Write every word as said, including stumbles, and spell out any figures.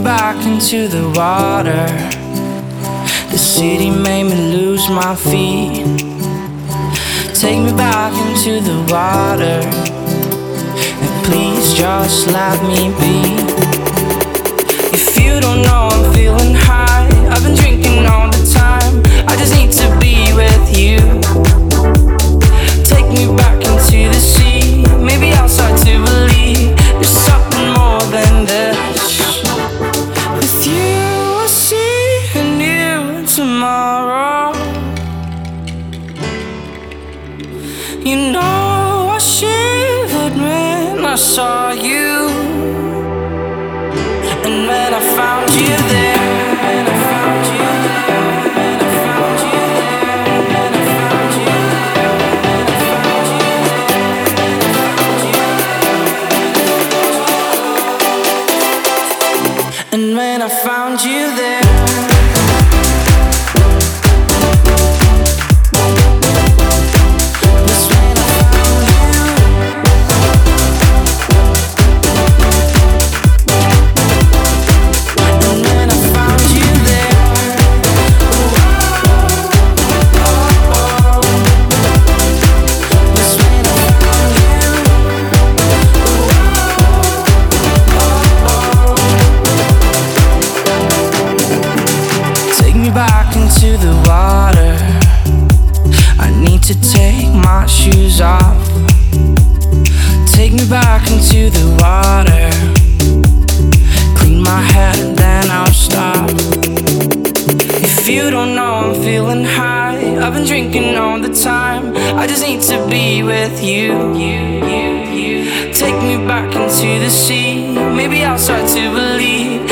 back into the water. The city made me lose my feet. Take me back into the water, and please just let me be. If you don't know I'm feeling high, I've been drinking all the time. I just need to be with you. Take me back into the sea. Maybe I'll start to believe there's something more than this. With you I'll see a new tomorrow. You know I shivered when I saw you, and when I found you there, when I found you there, when I found you there, when I found you there, and when I found you there. Back into the water, I need to take my shoes off. Take me back into the water, clean my head and then I'll stop. If you don't know I'm feeling high, I've been drinking all the time. I just need to be with you. You, you, you. Take me back into the sea. Maybe I'll start to believe